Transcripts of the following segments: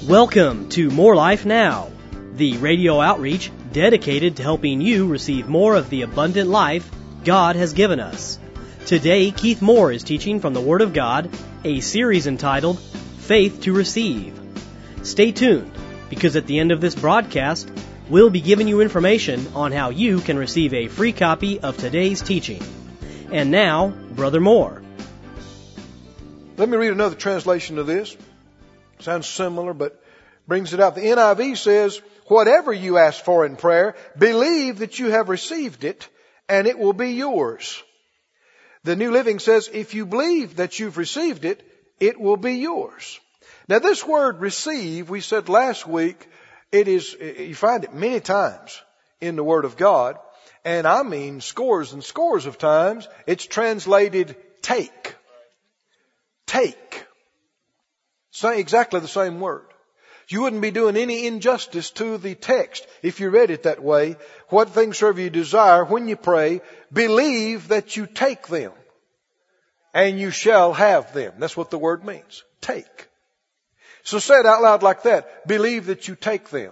Welcome to More Life Now, the radio outreach dedicated to helping you receive more of the abundant life God has given us. Today, Keith Moore is teaching from the Word of God, a series entitled Faith to Receive. Stay tuned, because at the end of this broadcast, we'll be giving you information on how you can receive a free copy of today's teaching. And now, Brother Moore. Let me read another translation of this. Sounds similar, but brings it out. The NIV says, whatever you ask for in prayer, believe that you have received it, and it will be yours. The New Living says, if you believe that you've received it, it will be yours. Now this word receive, we said last week, you find it many times in the Word of God, and I mean scores and scores of times, it's translated take. Take. Exactly the same word. You wouldn't be doing any injustice to the text if you read it that way. What things soever you desire when you pray, believe that you take them, and you shall have them. That's what the word means. Take. So say it out loud like that. Believe that you take them,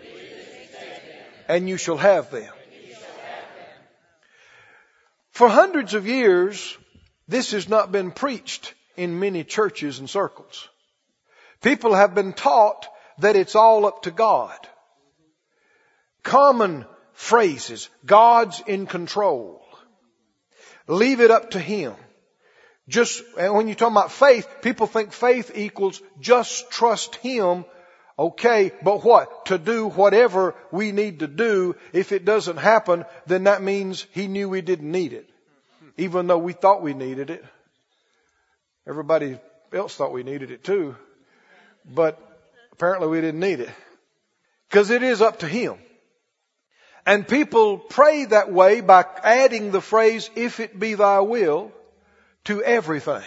and you shall have them. For hundreds of years, this has not been preached in many churches and circles. People have been taught that it's all up to God. Common phrases. God's in control. Leave it up to Him. And when you're talking about faith, people think faith equals just trust Him. Okay, but what? To do whatever we need to do. If it doesn't happen, then that means He knew we didn't need it. Even though we thought we needed it. Everybody else thought we needed it too. But apparently we didn't need it. Because it is up to Him. And people pray that way by adding the phrase, if it be thy will, to everything.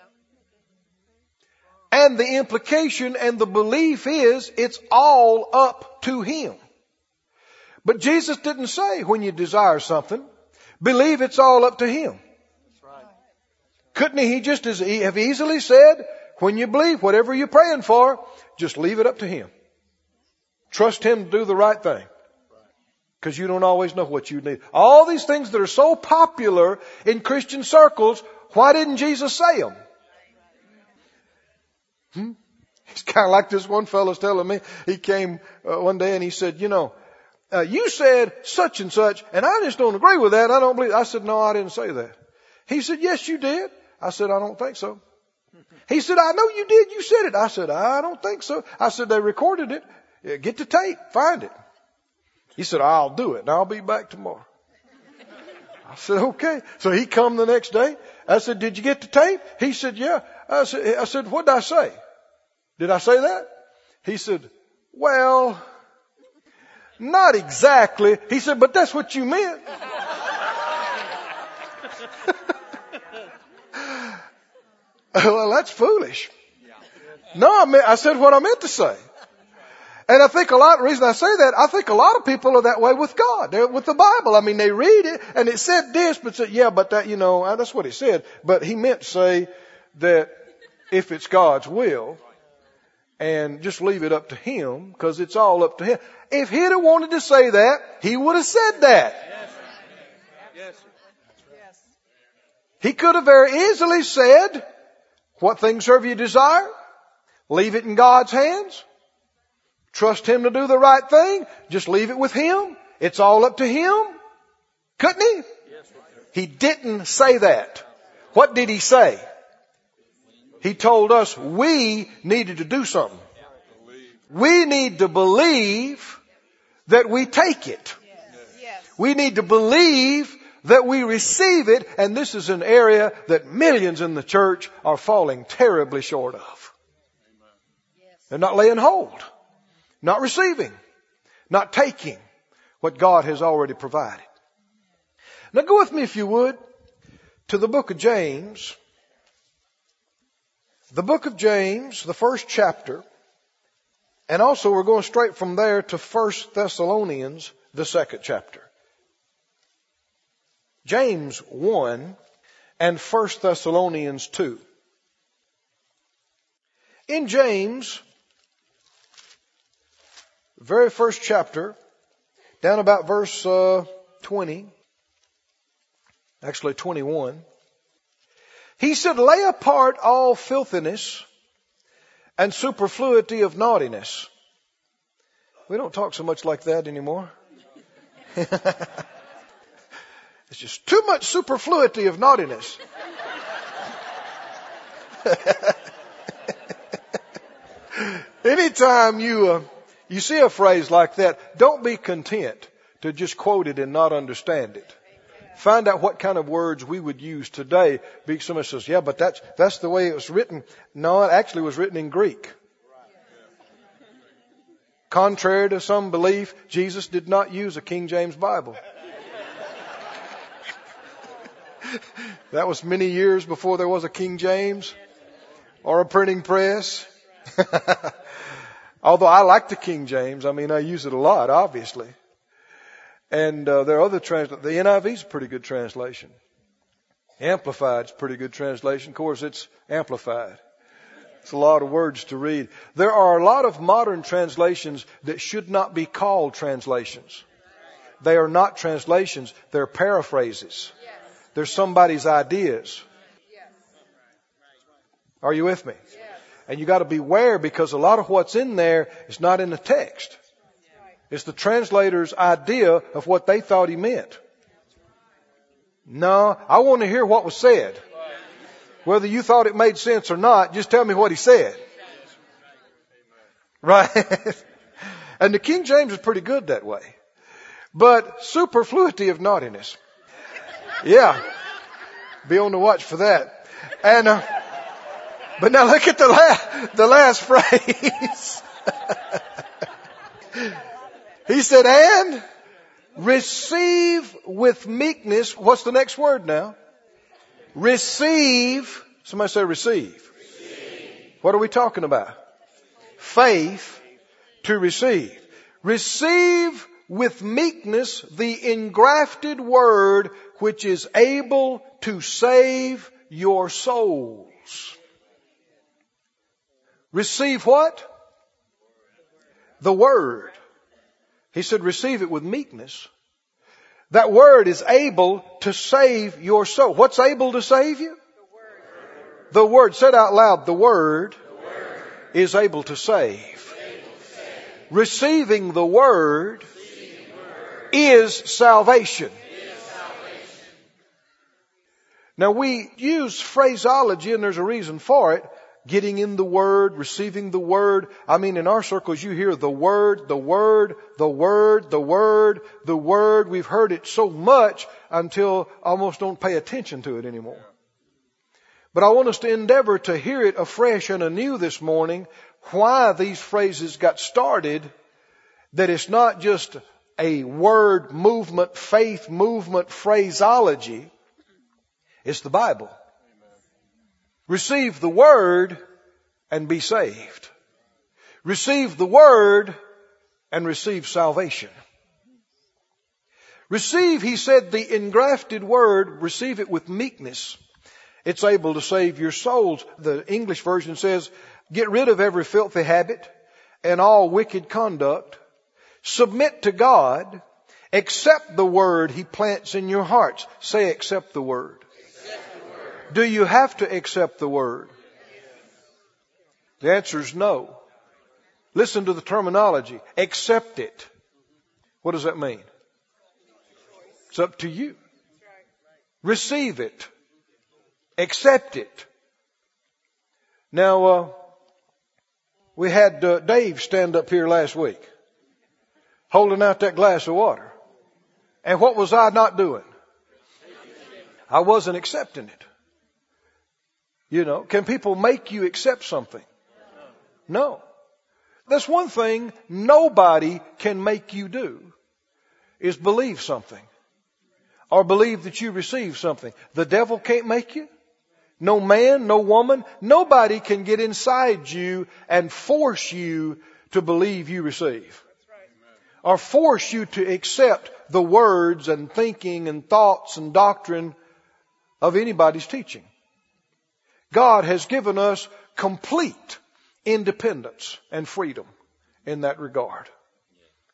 And the implication and the belief is it's all up to Him. But Jesus didn't say when you desire something, believe it's all up to Him. Couldn't He just have easily said, when you believe whatever you're praying for, just leave it up to Him. Trust Him to do the right thing. Because you don't always know what you need. All these things that are so popular in Christian circles, why didn't Jesus say them? It's kind of like this one fellow's telling me. He came one day and he said, you said such and such, and I just don't agree with that. I don't believe. I said, no, I didn't say that. He said, yes, you did. I said, I don't think so. He said, I know you did. You said it. I said, I don't think so. I said, they recorded it. Yeah, get the tape. Find it. He said, I'll do it and I'll be back tomorrow. I said, okay. So he come the next day. I said, did you get the tape? He said, yeah. I said, what did I say? Did I say that? He said, well, not exactly. He said, but that's what you meant. Well, that's foolish. No, I said what I meant to say. And I think the reason I say that, I think a lot of people are that way with God. They're with the Bible. I mean, they read it and it said this, but said, yeah, but that, that's what it said. But he meant to say that if it's God's will, and just leave it up to Him, because it's all up to Him. If He'd have wanted to say that, He would have said that. Yes. He could have very easily said, what things soever you desire, leave it in God's hands. Trust Him to do the right thing. Just leave it with Him. It's all up to Him. Couldn't He? He didn't say that. What did He say? He told us we needed to do something. We need to believe that we take it. We need to believe that we receive it, and this is an area that millions in the church are falling terribly short of. They're not laying hold, not receiving, not taking what God has already provided. Now go with me, if you would, to the book of James. The book of James, the first chapter, and also we're going straight from there to 1 Thessalonians, the second chapter. James 1 and 1 Thessalonians 2. In James, very first chapter, down about verse 20, actually 21. He said, lay apart all filthiness and superfluity of naughtiness. We don't talk so much like that anymore. It's just too much superfluity of naughtiness. Anytime you see a phrase like that, don't be content to just quote it and not understand it. Find out what kind of words we would use today. Somebody says, yeah, but that's the way it was written. No, it actually was written in Greek. Contrary to some belief, Jesus did not use a King James Bible. That was many years before there was a King James or a printing press. Although I like the King James. I mean, I use it a lot, obviously. And there are other translations. The NIV is a pretty good translation. Amplified is a pretty good translation. Of course, it's amplified. It's a lot of words to read. There are a lot of modern translations that should not be called translations. They are not translations. They're paraphrases. They're somebody's ideas. Are you with me? And you got to beware, because a lot of what's in there is not in the text. It's the translator's idea of what they thought he meant. No, I want to hear what was said. Whether you thought it made sense or not, just tell me what he said. Right? And the King James is pretty good that way. But superfluity of naughtiness. Yeah. Be on the watch for that. And, but now look at the last phrase. He said, and receive with meekness. What's the next word now? Receive. Somebody say receive. What are we talking about? Faith to receive. Receive with meekness the engrafted word which is able to save your souls. Receive what? The word. He said receive it with meekness. That word is able to save your soul. What's able to save you? The word. Say it out loud. The word is able to save. Receiving the word is salvation. Now we use phraseology, and there's a reason for it. Getting in the word, receiving the word. I mean, in our circles, you hear the word, the word, the word, the word, the word. We've heard it so much until almost don't pay attention to it anymore. But I want us to endeavor to hear it afresh and anew this morning, why these phrases got started, that it's not just a word movement, faith movement phraseology. It's the Bible. Receive the word and be saved. Receive the word and receive salvation. Receive, he said, the engrafted word, receive it with meekness. It's able to save your souls. The English version says, get rid of every filthy habit and all wicked conduct. Submit to God. Accept the word he plants in your hearts. Say, accept the word. Do you have to accept the word? The answer is no. Listen to the terminology. Accept it. What does that mean? It's up to you. Receive it. Accept it. Now, we had Dave stand up here last week, holding out that glass of water. And what was I not doing? I wasn't accepting it. You know, can people make you accept something? No. That's one thing nobody can make you do, is believe something or believe that you receive something. The devil can't make you. No man, no woman, nobody can get inside you and force you to believe you receive. Or force you to accept the words and thinking and thoughts and doctrine of anybody's teaching. God has given us complete independence and freedom in that regard.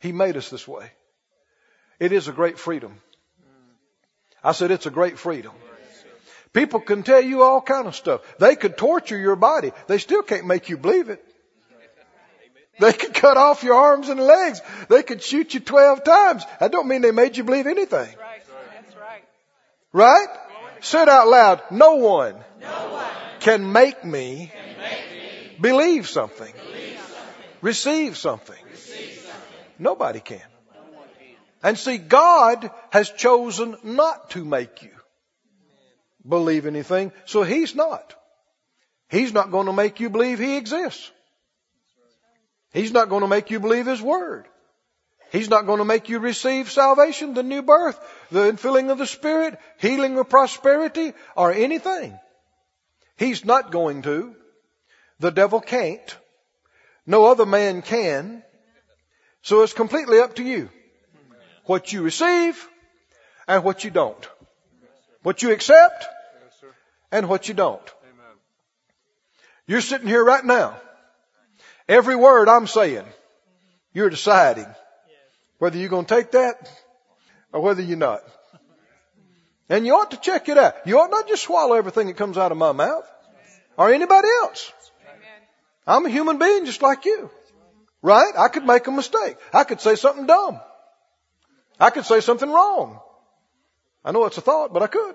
He made us this way. It is a great freedom. I said it's a great freedom. People can tell you all kind of stuff. They could torture your body. They still can't make you believe it. They could cut off your arms and legs. They could shoot you 12 times. That don't mean they made you believe anything. That's right. Right? Say it out loud. No one can make me believe something. Receive something. Nobody can. And see, God has chosen not to make you believe anything, so He's not. He's not going to make you believe He exists. He's not going to make you believe His Word. He's not going to make you receive salvation, the new birth, the infilling of the Spirit, healing or prosperity, or anything. He's not going to. The devil can't. No other man can. So it's completely up to you. What you receive and what you don't. What you accept and what you don't. You're sitting here right now. Every word I'm saying, you're deciding whether you're going to take that or whether you're not. And you ought to check it out. You ought not just swallow everything that comes out of my mouth or anybody else. I'm a human being just like you. Right? I could make a mistake. I could say something dumb. I could say something wrong. I know it's a thought, but I could.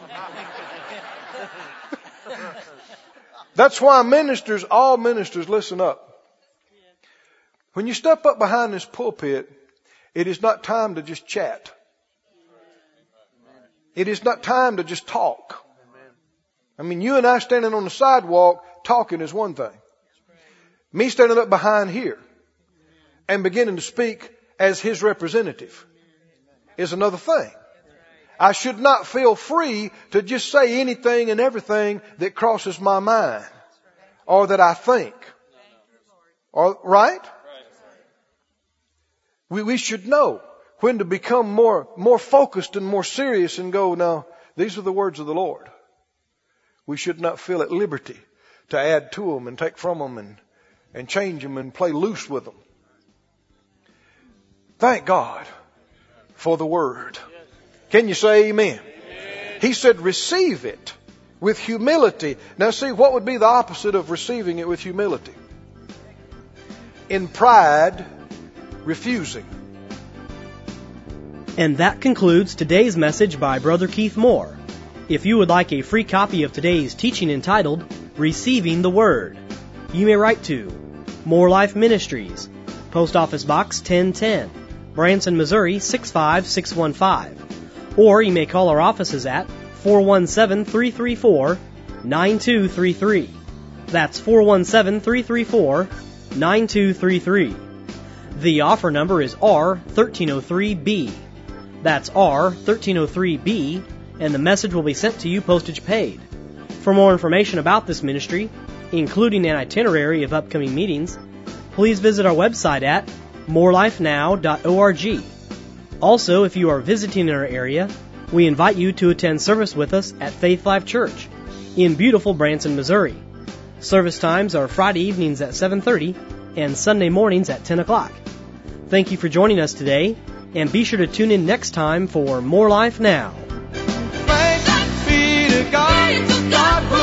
That's why ministers, all ministers, listen up. When you step up behind this pulpit, it is not time to just chat. It is not time to just talk. I mean, you and I standing on the sidewalk talking is one thing. Me standing up behind here and beginning to speak as His representative is another thing. I should not feel free to just say anything and everything that crosses my mind or that I think. Or, right? We should know when to become more focused and more serious and go, now, these are the words of the Lord. We should not feel at liberty to add to them and take from them and change them and play loose with them. Thank God for the Word. Can you say amen? He said receive it with humility. Now see, what would be the opposite of receiving it with humility? In pride, refusing. And that concludes today's message by Brother Keith Moore. If you would like a free copy of today's teaching entitled Receiving the Word, you may write to More Life Ministries, Post Office Box 1010, Branson, Missouri 65615. Or you may call our offices at 417-334-9233. That's 417-334-9233. The offer number is R1303B. That's R1303B, and the message will be sent to you postage paid. For more information about this ministry, including an itinerary of upcoming meetings, please visit our website at morelifenow.org. Also, if you are visiting in our area, we invite you to attend service with us at Faith Life Church in beautiful Branson, Missouri. Service times are Friday evenings at 7:30 and Sunday mornings at 10 o'clock. Thank you for joining us today, and be sure to tune in next time for More Life Now. Thanks be to God.